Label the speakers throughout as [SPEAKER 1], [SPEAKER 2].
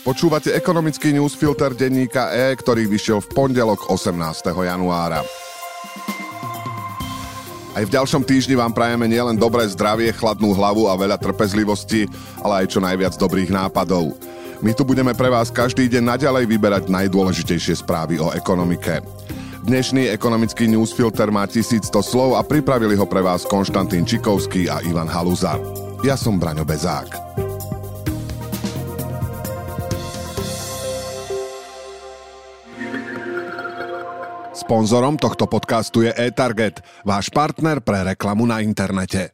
[SPEAKER 1] Počúvate ekonomický newsfilter denníka E, ktorý vyšiel v pondelok 18. januára. Aj v ďalšom týždni vám prajeme nielen dobré zdravie, chladnú hlavu a veľa trpezlivosti, ale aj čo najviac dobrých nápadov. My tu budeme pre vás každý deň naďalej vyberať najdôležitejšie správy o ekonomike. Dnešný ekonomický newsfilter má 1100 slov a pripravili ho pre vás Konštantín Čikovský a Ivan Haluza. Ja som Braňo Bezák. Sponzorom tohto podcastu je eTarget, váš partner pre reklamu na internete.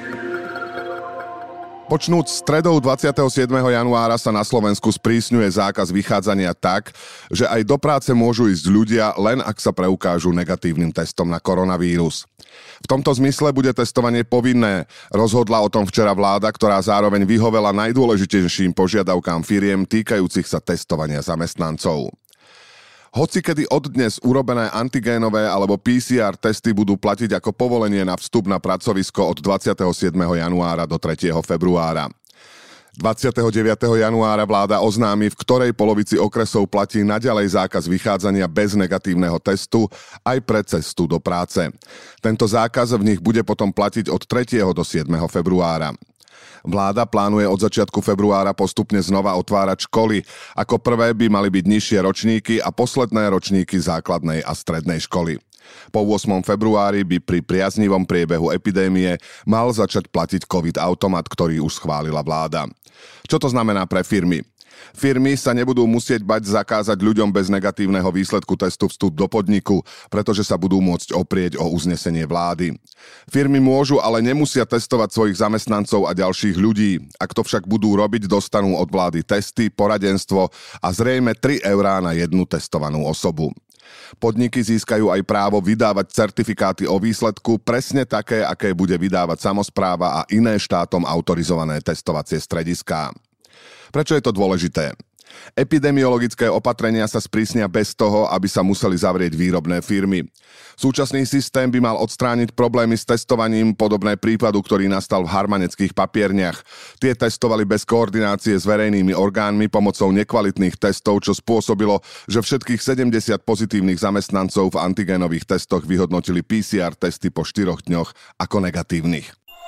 [SPEAKER 1] Počnúc stredou 27. januára sa na Slovensku sprísňuje zákaz vychádzania tak, že aj do práce môžu ísť ľudia, len ak sa preukážu negatívnym testom na koronavírus. V tomto zmysle bude testovanie povinné. Rozhodla o tom včera vláda, ktorá zároveň vyhovela najdôležitejším požiadavkám firiem týkajúcich sa testovania zamestnancov. Hocikedy od dnes urobené antigénové alebo PCR testy budú platiť ako povolenie na vstup na pracovisko od 27. januára do 3. februára. 29. januára vláda oznámi, v ktorej polovici okresov platí naďalej zákaz vychádzania bez negatívneho testu aj pre cestu do práce. Tento zákaz v nich bude potom platiť od 3. do 7. februára. Vláda plánuje od začiatku februára postupne znova otvárať školy. Ako prvé by mali byť nižšie ročníky a posledné ročníky základnej a strednej školy. Po 8. februári by pri priaznivom priebehu epidémie mal začať platiť COVID-automat, ktorý už schválila vláda. Čo to znamená pre firmy? Firmy sa nebudú musieť bať zakázať ľuďom bez negatívneho výsledku testu vstup do podniku, pretože sa budú môcť oprieť o uznesenie vlády. Firmy môžu, ale nemusia testovať svojich zamestnancov a ďalších ľudí. Ak to však budú robiť, dostanú od vlády testy, poradenstvo a zrejme 3 eurá na jednu testovanú osobu. Podniky získajú aj právo vydávať certifikáty o výsledku, presne také, aké bude vydávať samospráva a iné štátom autorizované testovacie strediská. Prečo je to dôležité? Epidemiologické opatrenia sa sprísnia bez toho, aby sa museli zavrieť výrobné firmy. Súčasný systém by mal odstrániť problémy s testovaním, podobné prípadu, ktorý nastal v harmaneckých papierniach. Tie testovali bez koordinácie s verejnými orgánmi pomocou nekvalitných testov, čo spôsobilo, že všetkých 70 pozitívnych zamestnancov v antigénových testoch vyhodnotili PCR testy po 4 dňoch ako negatívnych.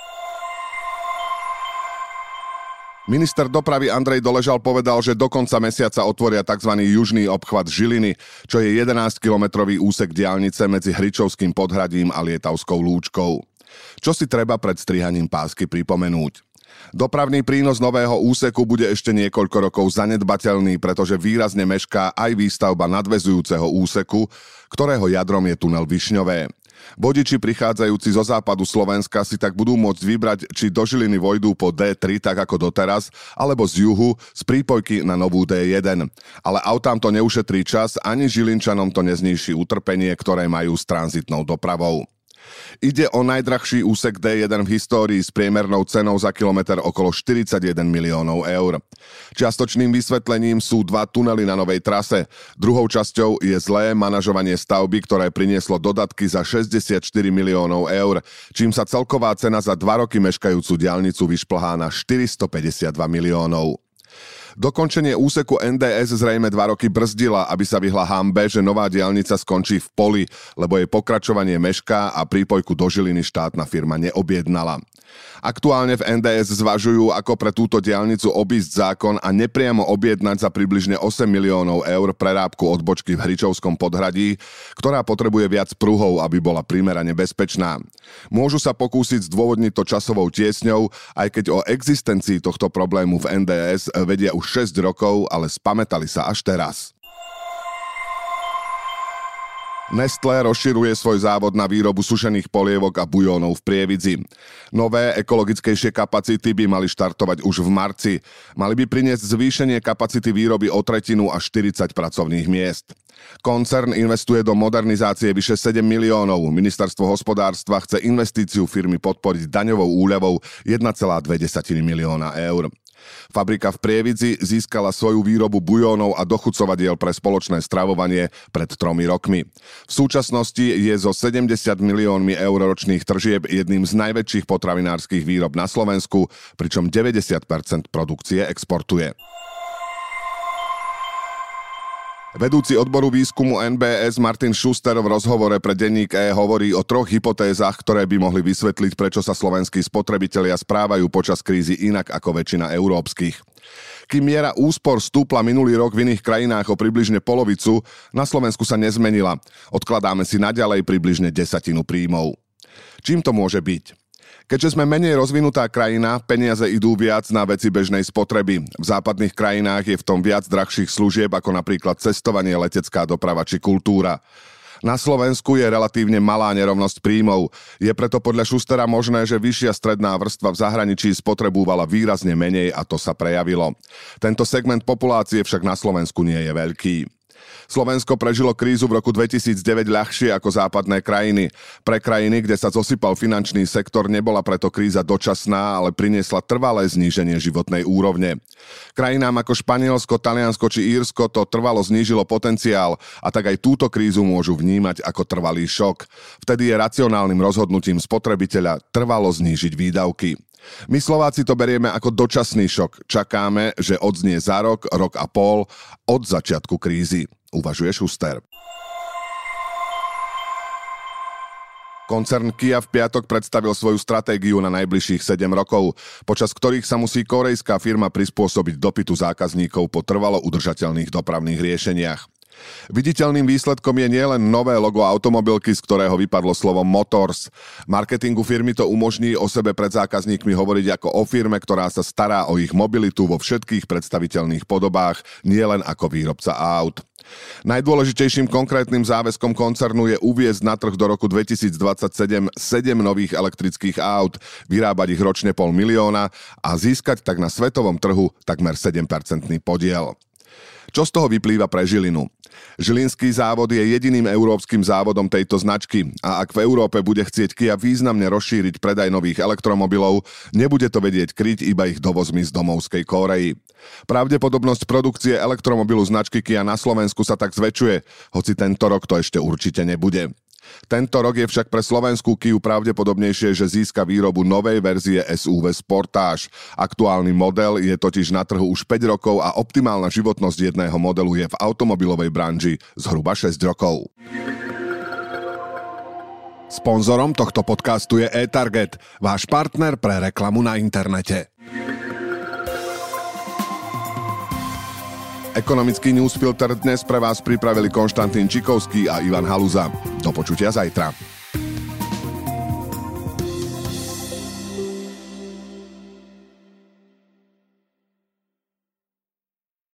[SPEAKER 1] Minister dopravy Andrej Doležal povedal, že do konca mesiaca otvoria tzv. Južný obchvat Žiliny, čo je 11-kilometrový úsek diaľnice medzi Hričovským podhradím a Lietavskou Lúčkou. Čo si treba pred strihaním pásky pripomenúť? Dopravný prínos nového úseku bude ešte niekoľko rokov zanedbateľný, pretože výrazne mešká aj výstavba nadväzujúceho úseku, ktorého jadrom je tunel Višňové. Vodiči prichádzajúci zo západu Slovenska si tak budú môcť vybrať, či do Žiliny vojdú po D3 tak ako doteraz, alebo z juhu z prípojky na novú D1. Ale autám to neušetrí čas, ani Žilinčanom to nezníži utrpenie, ktoré majú s tranzitnou dopravou. Ide o najdrahší úsek D1 v histórii s priemernou cenou za kilometr okolo 41 miliónov eur. Čiastočným vysvetlením sú 2 tunely na novej trase. Druhou časťou je zlé manažovanie stavby, ktoré prinieslo dodatky za 64 miliónov eur, čím sa celková cena za 2 roky meškajúcu diaľnicu vyšplhá na 452 miliónov. Dokončenie úseku NDS zrejme 2 roky brzdila, aby sa vyhla hanbe, že nová diaľnica skončí v poli, lebo jej pokračovanie mešká a prípojku do Žiliny štátna firma neobjednala. Aktuálne v NDS zvažujú, ako pre túto diaľnicu obísť zákon a nepriamo objednať za približne 8 miliónov eur prerábku odbočky v Hričovskom podhradí, ktorá potrebuje viac pruhov, aby bola primerane bezpečná. Môžu sa pokúsiť zdôvodniť to časovou tiesňou, aj keď o existencii tohto problému v NDS vedia už 6 rokov, ale spamätali sa až teraz. Nestlé rozširuje svoj závod na výrobu sušených polievok a bujónov v Prievidzi. Nové ekologickejšie kapacity by mali štartovať už v marci. Mali by priniesť zvýšenie kapacity výroby o 1/3 a 40 pracovných miest. Koncern investuje do modernizácie vyše 7 miliónov. Ministerstvo hospodárstva chce investíciu firmy podporiť daňovou úľavou 1,2 milióna eur. Fabrika v Prievidzi získala svoju výrobu bujónov a dochucovadiel pre spoločné stravovanie pred 3 rokmi. V súčasnosti je so 70 miliónmi eur ročných tržieb jedným z najväčších potravinárskych výrob na Slovensku, pričom 90% produkcie exportuje. Vedúci odboru výskumu NBS Martin Schuster v rozhovore pre denník E hovorí o 3 hypotézach, ktoré by mohli vysvetliť, prečo sa slovenskí spotrebitelia správajú počas krízy inak ako väčšina európskych. Kým miera úspor stúpla minulý rok v iných krajinách o približne polovicu, na Slovensku sa nezmenila. Odkladáme si naďalej približne 10% príjmov. Čím to môže byť? Keďže sme menej rozvinutá krajina, peniaze idú viac na veci bežnej spotreby. V západných krajinách je v tom viac drahších služieb, ako napríklad cestovanie, letecká doprava či kultúra. Na Slovensku je relatívne malá nerovnosť príjmov. Je preto podľa Schustera možné, že vyššia stredná vrstva v zahraničí spotrebovala výrazne menej a to sa prejavilo. Tento segment populácie však na Slovensku nie je veľký. Slovensko prežilo krízu v roku 2009 ľahšie ako západné krajiny. Pre krajiny, kde sa zosypal finančný sektor, nebola preto kríza dočasná, ale priniesla trvalé zníženie životnej úrovne. Krajinám ako Španielsko, Taliansko či Írsko to trvalo znížilo potenciál a tak aj túto krízu môžu vnímať ako trvalý šok. Vtedy je racionálnym rozhodnutím spotrebiteľa trvalo znížiť výdavky. My Slováci to berieme ako dočasný šok. Čakáme, že odznie za rok, rok a pol od začiatku krízy, uvažuje Schuster. Koncern Kia v piatok predstavil svoju stratégiu na najbližších 7 rokov, počas ktorých sa musí kórejská firma prispôsobiť dopytu zákazníkov po trvalo udržateľných dopravných riešeniach. Viditeľným výsledkom je nielen nové logo automobilky, z ktorého vypadlo slovo Motors. Marketingu firmy to umožní o sebe pred zákazníkmi hovoriť ako o firme, ktorá sa stará o ich mobilitu vo všetkých predstaviteľných podobách, nielen ako výrobca aut. Najdôležitejším konkrétnym záväzkom koncernu je uviesť na trh do roku 2027 7 nových elektrických aut, vyrábať ich ročne 500 000 a získať tak na svetovom trhu takmer 7% podiel. Čo z toho vyplýva pre Žilinu? Žilinský závod je jediným európskym závodom tejto značky a ak v Európe bude chcieť Kia významne rozšíriť predaj nových elektromobilov, nebude to vedieť kryť iba ich dovozmi z domovskej Kórey. Pravdepodobnosť produkcie elektromobilu značky Kia na Slovensku sa tak zväčšuje, hoci tento rok to ešte určite nebude. Tento rok je však pre slovenskú Kiu pravdepodobnejšie, že získa výrobu novej verzie SUV Sportage. Aktuálny model je totiž na trhu už 5 rokov a optimálna životnosť jedného modelu je v automobilovej branži zhruba 6 rokov. Sponzorom tohto podcastu je eTarget, váš partner pre reklamu na internete. Ekonomický newsfilter dnes pre vás pripravili Konštantín Čikovský a Ivan Haluza. Do počutia zajtra.